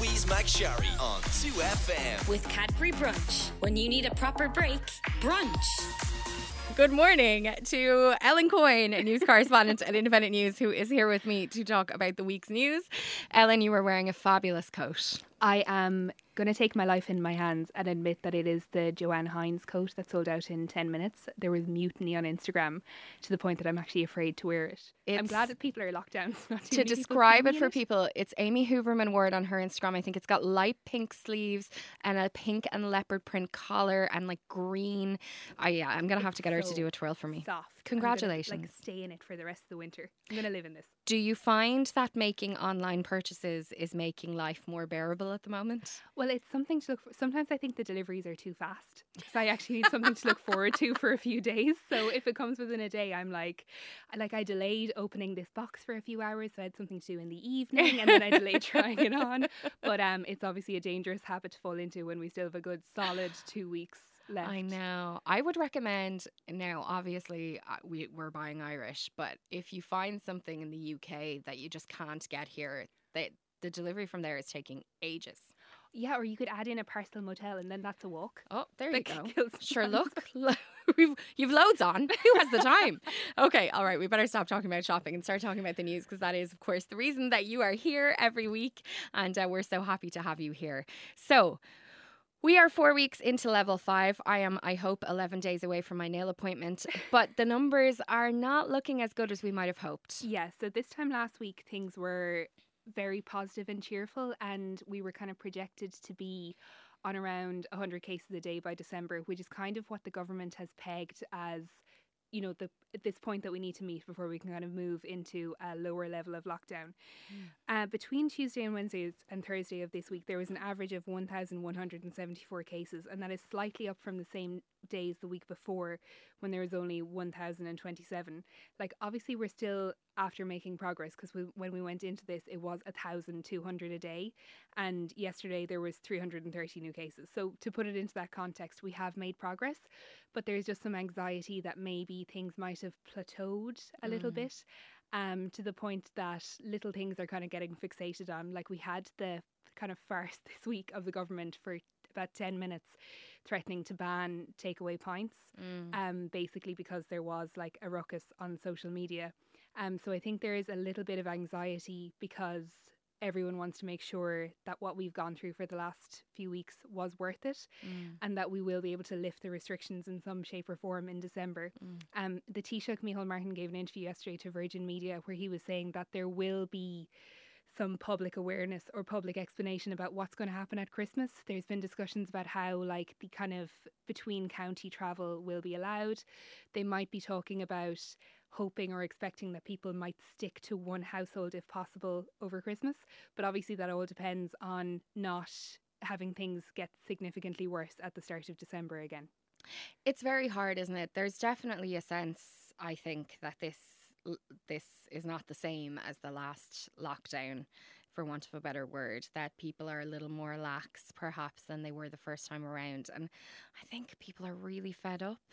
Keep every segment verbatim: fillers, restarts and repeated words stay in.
Louise McSharry on two F M. With Cadbury Brunch. When you need a proper break, brunch. Good morning to Ellen Coyne, news correspondent at Independent News, who is here with me to talk about the week's news. Ellen, you were wearing a fabulous coat. I am going to take my life in my hands and admit that it is the Joanne Hines coat that sold out in ten minutes. There was mutiny on Instagram to the point that I'm actually afraid to wear it. It's, I'm glad that people are locked down. To describe it for it. people, it's Amy Huberman wore it on her Instagram. I think it's got light pink sleeves and a pink and leopard print collar and like green. I, yeah, I'm going to have to get her so to do a twirl for me. Soft. Congratulations. I'm gonna, like stay in it for the rest of the winter. I'm going to live in this. Do you find that making online purchases is making life more bearable at the moment? Well, it's something to look for. Sometimes I think the deliveries are too fast because I actually need something to look forward to for a few days. So if it comes within a day, I'm like, like I delayed opening this box for a few hours. So I had something to do in the evening and then I delayed trying it on. But um, it's obviously a dangerous habit to fall into when we still have a good solid two weeks left. I know. I would recommend, now obviously uh, we, we're buying Irish, but if you find something in the U K that you just can't get here, they, the delivery from there is taking ages. Yeah, or you could add in a parcel motel and then that's a walk. Oh, there that you go. Sure, time. look. We've, you've loads on. Who has the time? Okay, all right. We better stop talking about shopping and start talking about the news because that is, of course, the reason that you are here every week. And uh, we're so happy to have you here. So, we are four weeks into level five. I am, I hope, eleven days away from my nail appointment. But the numbers are not looking as good as we might have hoped. Yeah, so this time last week, things were very positive and cheerful, and we were kind of projected to be on around one hundred cases a day by December, which is kind of what the government has pegged as, you know, the at this point that we need to meet before we can kind of move into a lower level of lockdown. Mm. Uh, between Tuesday and Wednesday and Thursday of this week, there was an average of one thousand one hundred seventy-four cases, and that is slightly up from the same days the week before when there was only one thousand twenty-seven. Like, obviously we're still after making progress because we, when we went into this, it was one thousand two hundred a day, and yesterday there was three hundred thirty new cases. So to put it into that context, we have made progress, but there's just some anxiety that maybe things might have plateaued a mm. little bit, um, to the point that little things are kind of getting fixated on. Like, we had the kind of farce this week of the government for about ten minutes threatening to ban takeaway pints, mm. um, basically because there was like a ruckus on social media. Um, so I think there is a little bit of anxiety because everyone wants to make sure that what we've gone through for the last few weeks was worth it, mm. and that we will be able to lift the restrictions in some shape or form in December. Mm. Um, the Taoiseach, Micheál Martin, gave an interview yesterday to Virgin Media where he was saying that there will be some public awareness or public explanation about what's going to happen at Christmas. There's been discussions about how like the kind of between county travel will be allowed. They might be talking about hoping or expecting that people might stick to one household if possible over Christmas. But obviously that all depends on not having things get significantly worse at the start of December again. It's very hard, isn't it? There's definitely a sense, I think, that this this is not the same as the last lockdown, for want of a better word, that people are a little more lax perhaps than they were the first time around. And I think people are really fed up.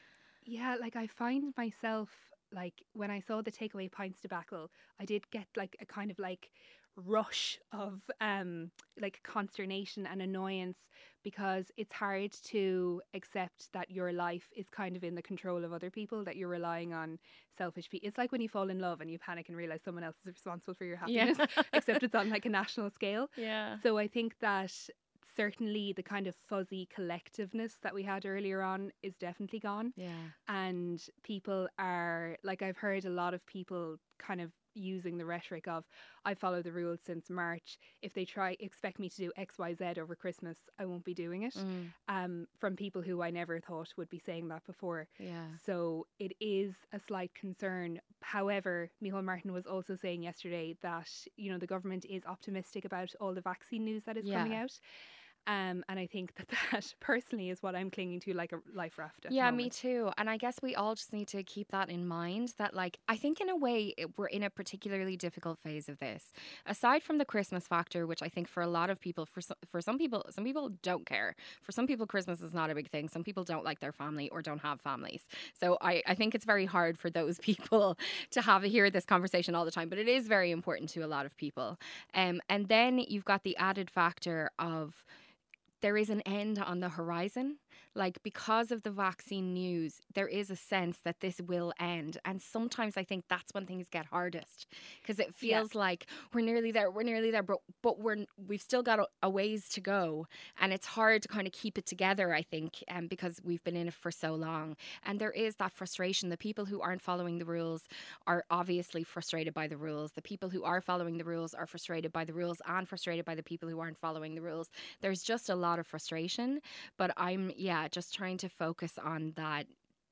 Yeah, like I find myself, like when I saw the takeaway pints debacle, I did get like a kind of like rush of um like consternation and annoyance, because it's hard to accept that your life is kind of in the control of other people, that you're relying on selfish people. It's like when you fall in love and you panic and realize someone else is responsible for your happiness, yeah. except it's on like a national scale. Yeah. So I think that certainly the kind of fuzzy collectiveness that we had earlier on is definitely gone. Yeah. And people are, like, I've heard a lot of people kind of using the rhetoric of, I follow the rules since March. If they try expect me to do X Y Z over Christmas, I won't be doing it. Mm. Um, from people who I never thought would be saying that before. Yeah. So it is a slight concern. However, Micheál Martin was also saying yesterday that, you know, the government is optimistic about all the vaccine news that is yeah. coming out. Um, and I think that that personally is what I'm clinging to like a life raft at the Yeah, me moment. too. And I guess we all just need to keep that in mind that, like, I think in a way it, we're in a particularly difficult phase of this. Aside from the Christmas factor, which I think for a lot of people, for, so, for some people, some people don't care. For some people, Christmas is not a big thing. Some people don't like their family or don't have families. So I, I think it's very hard for those people to have hear this conversation all the time. But it is very important to a lot of people. Um, and then you've got the added factor of there is an end on the horizon. Like, because of the vaccine news, there is a sense that this will end. And sometimes I think that's when things get hardest, because it feels yeah. like we're nearly there, we're nearly there, but but we're we've still got a, a ways to go. And it's hard to kind of keep it together, I think, um, because we've been in it for so long. And there is that frustration. The people who aren't following the rules are obviously frustrated by the rules. The people who are following the rules are frustrated by the rules and frustrated by the people who aren't following the rules. There's just a lot of frustration. But I'm, yeah, just trying to focus on that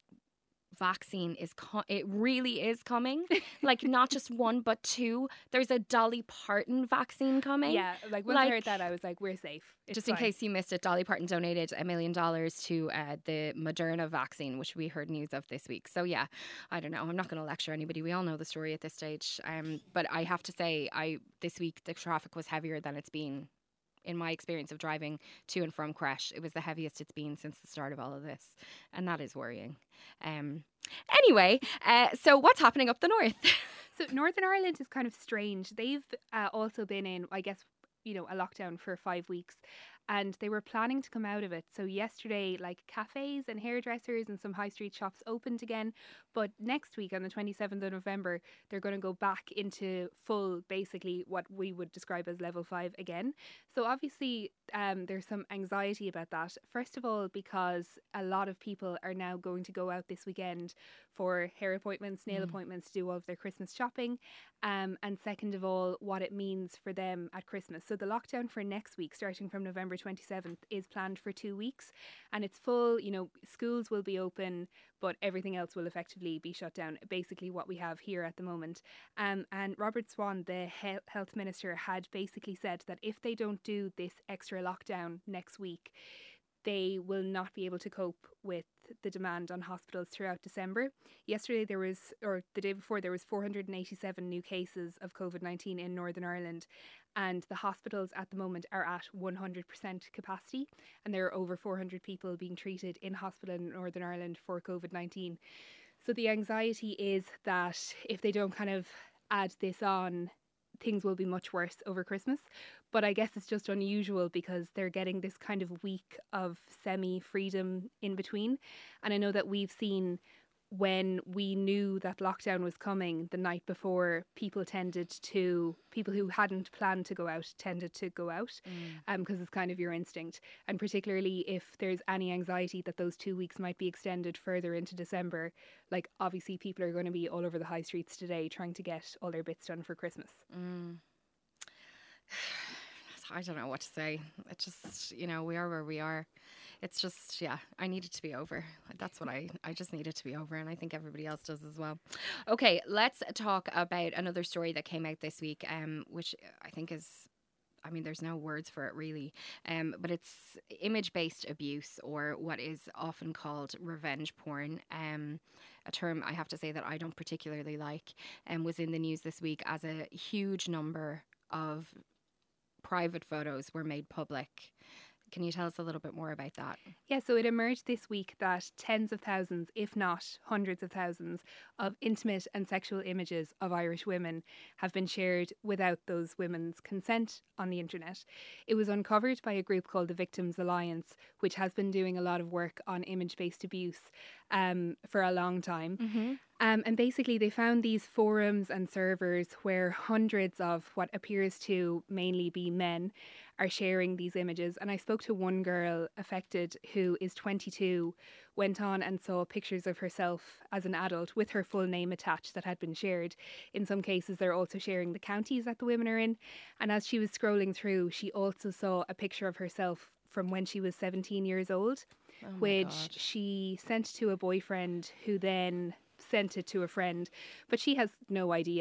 vaccine is co- it really is coming. Like, not just one but two. There's a Dolly Parton vaccine coming. Yeah, like once like, I heard that, I was like, we're safe. It's just in fine. case you missed it, Dolly Parton donated a million dollars to uh, the Moderna vaccine, which we heard news of this week. So yeah, I don't know, I'm not going to lecture anybody, we all know the story at this stage, um but I have to say, I this week the traffic was heavier than it's been in my experience of driving to and from creche. It was the heaviest it's been since the start of all of this. And that is worrying. Um, anyway, uh, so what's happening up the north? So Northern Ireland is kind of strange. They've uh, also been in, I guess, you know, a lockdown for five weeks. And they were planning to come out of it. So yesterday, like, cafes and hairdressers and some high street shops opened again. But next week, on the twenty-seventh of November, they're going to go back into full, basically what we would describe as level five again. So obviously, um, there's some anxiety about that. First of all, because a lot of people are now going to go out this weekend for hair appointments, nail mm. appointments, do all of their Christmas shopping. Um, and second of all, what it means for them at Christmas. So the lockdown for next week, starting from November twenty-seventh, is planned for two weeks. And it's full, you know, schools will be open, but everything else will effectively be shut down. Basically what we have here at the moment. Um, and Robert Swan, the he- health minister, had basically said that if they don't do this extra lockdown next week, they will not be able to cope with the demand on hospitals throughout December. Yesterday there was, or the day before, there was four hundred eighty-seven new cases of COVID nineteen in Northern Ireland, and the hospitals at the moment are at one hundred percent capacity, and there are over four hundred people being treated in hospital in Northern Ireland for COVID nineteen. So the anxiety is that if they don't kind of add this on, things will be much worse over Christmas. But I guess it's just unusual because they're getting this kind of week of semi-freedom in between. And I know that we've seen, when we knew that lockdown was coming the night before, people tended to, people who hadn't planned to go out tended to go out mm. um, because it's kind of your instinct. And particularly if there's any anxiety that those two weeks might be extended further into December, like, obviously people are going to be all over the high streets today trying to get all their bits done for Christmas. Mm. I don't know what to say. It just, you know, we are where we are. It's just, yeah, I need it to be over. That's what I, I just need it to be over. And I think everybody else does as well. Okay, let's talk about another story that came out this week, um, which I think is, I mean, there's no words for it really, um, but it's image-based abuse, or what is often called revenge porn. Um, a term I have to say that I don't particularly like, and um, was in the news this week as a huge number of private photos were made public. Can you tell us a little bit more about that? Yeah, so it emerged this week that tens of thousands, if not hundreds of thousands, of intimate and sexual images of Irish women have been shared without those women's consent on the internet. It was uncovered by a group called the Victims Alliance, which has been doing a lot of work on image-based abuse um, for a long time. Mm-hmm. Um, and basically they found these forums and servers where hundreds of what appears to mainly be men are sharing these images. And I spoke to one girl affected who is twenty-two, went on and saw pictures of herself as an adult with her full name attached that had been shared. In some cases, they're also sharing the counties that the women are in. And as she was scrolling through, she also saw a picture of herself from when she was seventeen years old, oh which God. she sent to a boyfriend, who then sent it to a friend, but she has no idea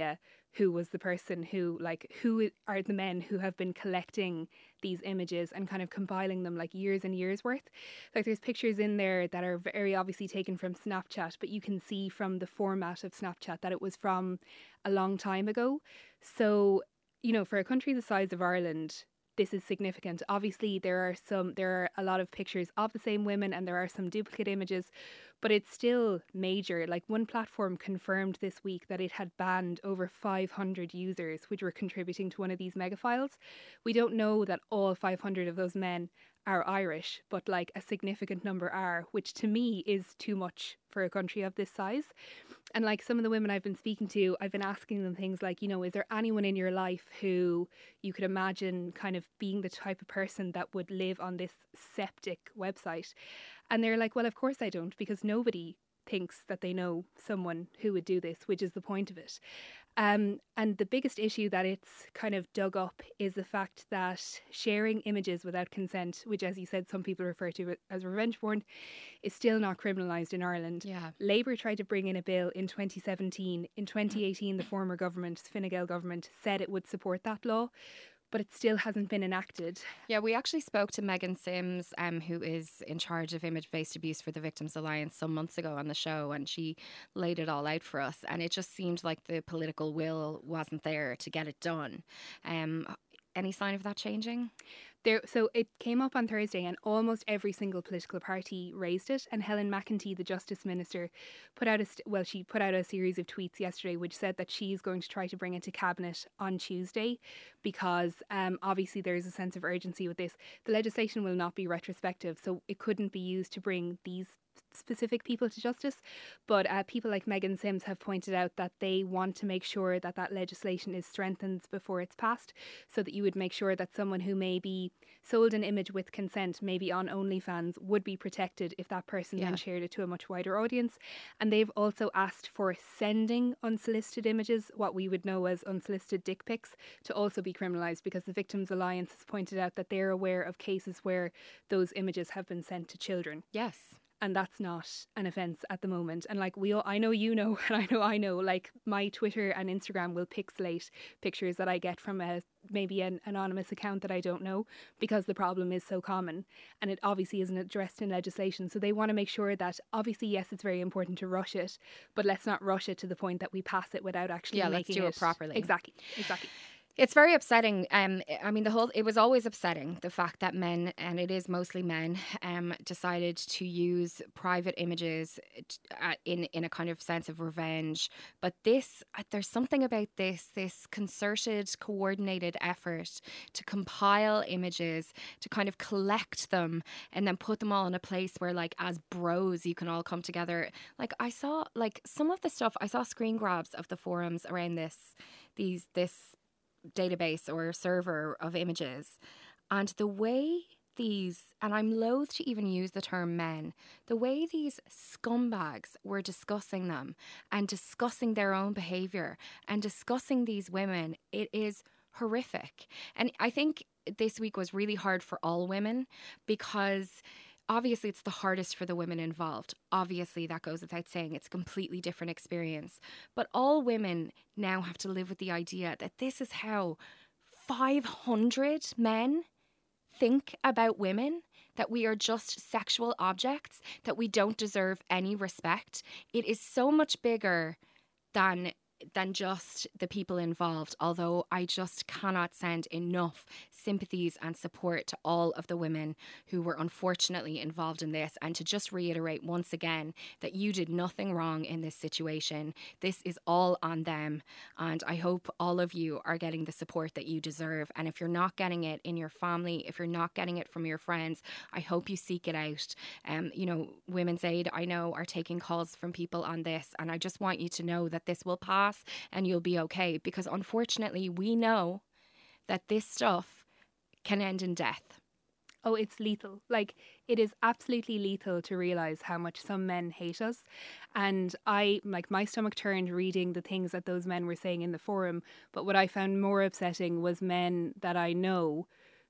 who was the person who, like, who are the men who have been collecting these images and kind of compiling them, like, years and years worth. Like, there's pictures in there that are very obviously taken from Snapchat, but you can see from the format of Snapchat that it was from a long time ago. So, you know, for a country the size of Ireland, this is significant. Obviously, there are some, there are a lot of pictures of the same women and there are some duplicate images, but it's still major. Like, one platform confirmed this week that it had banned over five hundred users which were contributing to one of these megafiles. We don't know that all five hundred of those men are Irish, but like a significant number are, which to me is too much for a country of this size. And like some of the women I've been speaking to, I've been asking them things like, you know, is there anyone in your life who you could imagine kind of being the type of person that would live on this septic website? And they're like, well, of course I don't, because nobody thinks that they know someone who would do this, which is the point of it. Um, and the biggest issue that it's kind of dug up is the fact that sharing images without consent, which, as you said, some people refer to it as revenge porn, is still not criminalised in Ireland. Yeah. Labour tried to bring in a bill in twenty seventeen. In twenty eighteen, the former government, Fine Gael government, said it would support that law, but it still hasn't been enacted. Yeah, we actually spoke to Megan Sims, um, who is in charge of image-based abuse for the Victims Alliance, some months ago on the show, and she laid it all out for us. And it just seemed like the political will wasn't there to get it done. Um, any sign of that changing? There, so it came up on Thursday and almost every single political party raised it. And Helen McEntee, the Justice Minister, put out a st- well, she put out a series of tweets yesterday which said that she's going to try to bring it to Cabinet on Tuesday because um, obviously there is a sense of urgency with this. The legislation will not be retrospective, so it couldn't be used to bring these specific people to justice, but uh, people like Megan Sims have pointed out that they want to make sure that that legislation is strengthened before it's passed, so that you would make sure that someone who may be sold an image with consent, maybe on OnlyFans, would be protected if that person Yeah. then shared it to a much wider audience. And they've also asked for sending unsolicited images, what we would know as unsolicited dick pics, to also be criminalised, because the Victims Alliance has pointed out that they're aware of cases where those images have been sent to children. Yes. And that's not an offence at the moment. And like we all, I know you know, and I know I know, like my Twitter and Instagram will pixelate pictures that I get from a maybe an anonymous account that I don't know, because the problem is so common and it obviously isn't addressed in legislation. So they want to make sure that obviously, yes, it's very important to rush it, but let's not rush it to the point that we pass it without actually Yeah, making let's do it properly. Exactly, exactly. It's very upsetting. Um, I mean, the whole it was always upsetting, the fact that men, and it is mostly men, um, decided to use private images uh, in in a kind of sense of revenge. But this, uh, there's something about this, this concerted, coordinated effort to compile images, to kind of collect them, and then put them all in a place where, like, as bros, you can all come together. Like, I saw, like, some of the stuff. I saw screen grabs of the forums around this, these this. database or server of images, and the way these, and I'm loath to even use the term men, the way these scumbags were discussing them and discussing their own behaviour and discussing these women, it is horrific. And I think this week was really hard for all women, because obviously it's the hardest for the women involved. Obviously, that goes without saying. It's a completely different experience. But all women now have to live with the idea that this is how five hundred men think about women, that we are just sexual objects, that we don't deserve any respect. It is so much bigger than than just the people involved, although I just cannot send enough sympathies and support to all of the women who were unfortunately involved in this, and to just reiterate once again that you did nothing wrong in this situation. This is all on them, and I hope all of you are getting the support that you deserve. And if you're not getting it in your family, if you're not getting it from your friends, I hope you seek it out. Um, you know, Women's Aid, I know, are taking calls from people on this, and I just want you to know that this will pass and you'll be okay, because unfortunately we know that this stuff can end in death. Oh, it's lethal. Like, it is absolutely lethal to realise how much some men hate us. And I, like, my stomach turned reading the things that those men were saying in the forum. But what I found more upsetting was men that I know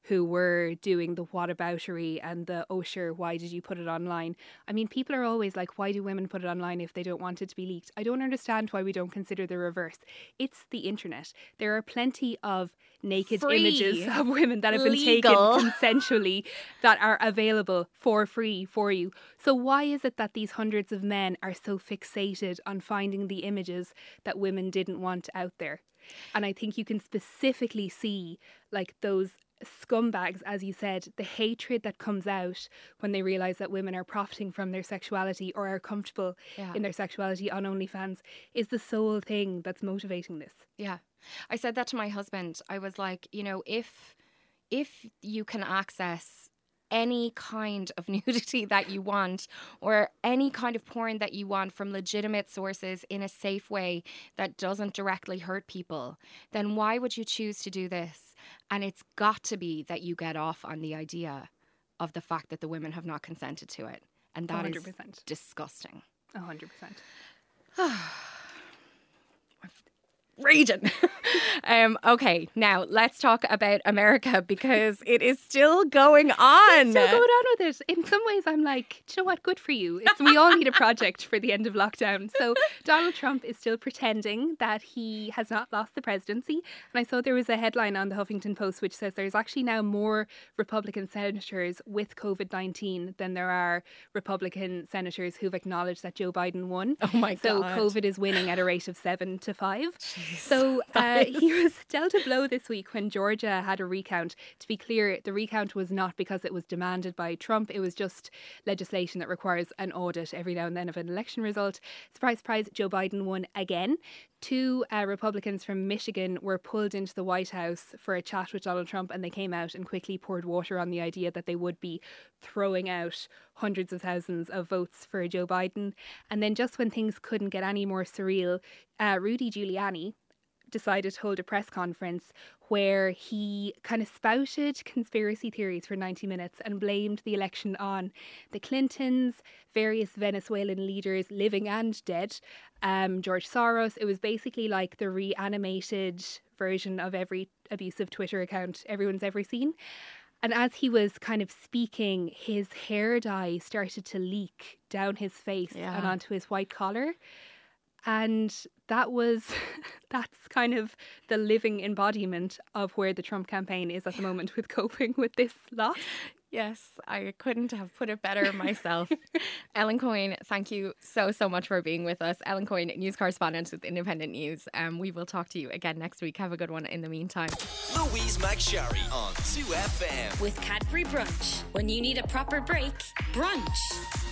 who were doing the whataboutery and the, oh sure, why did you put it online? I mean, people are always like, why do women put it online if they don't want it to be leaked? I don't understand why we don't consider the reverse. It's the internet. There are plenty of naked Free. images of women that have been Legal. taken consensually that are available for free for you. So why is it that these hundreds of men are so fixated on finding the images that women didn't want out there? And I think you can specifically see like those scumbags, as you said, the hatred that comes out when they realise that women are profiting from their sexuality or are comfortable Yeah. in their sexuality on OnlyFans is the sole thing that's motivating this. Yeah. I said that to my husband. I was like, you know, if if you can access any kind of nudity that you want or any kind of porn that you want from legitimate sources in a safe way that doesn't directly hurt people, then why would you choose to do this? And it's got to be that you get off on the idea of the fact that the women have not consented to it. And that one hundred is percent. disgusting. one hundred percent. Raging. um, okay, now let's talk about America because it is still going on. Still going on with it. In some ways, I'm like, do you know what? Good for you. It's, we all need a project for the end of lockdown. So Donald Trump is still pretending that he has not lost the presidency. And I saw there was a headline on the Huffington Post which says there's actually now more Republican senators with COVID nineteen than there are Republican senators who've acknowledged that Joe Biden won. Oh my So God. COVID is winning at a rate of seven to five. So uh, that is- he was dealt a blow this week when Georgia had a recount. To be clear, the recount was not because it was demanded by Trump. It was just legislation that requires an audit every now and then of an election result. Surprise, surprise, Joe Biden won again. Two uh, Republicans from Michigan were pulled into the White House for a chat with Donald Trump, and they came out and quickly poured water on the idea that they would be throwing out hundreds of thousands of votes for Joe Biden. And then just when things couldn't get any more surreal, uh, Rudy Giuliani decided to hold a press conference where he kind of spouted conspiracy theories for ninety minutes and blamed the election on the Clintons, various Venezuelan leaders, living and dead, um, George Soros. It was basically like the reanimated version of every abusive Twitter account everyone's ever seen. And as he was kind of speaking, his hair dye started to leak down his face Yeah. and onto his white collar. And that was, that's kind of the living embodiment of where the Trump campaign is at the moment with coping with this loss. Yes, I couldn't have put it better myself. Ellen Coyne, thank you so, so much for being with us. Ellen Coyne, news correspondent with Independent News. Um, we will talk to you again next week. Have a good one in the meantime. Louise McSharry on two F M. With Cadbury Brunch. When you need a proper break, brunch.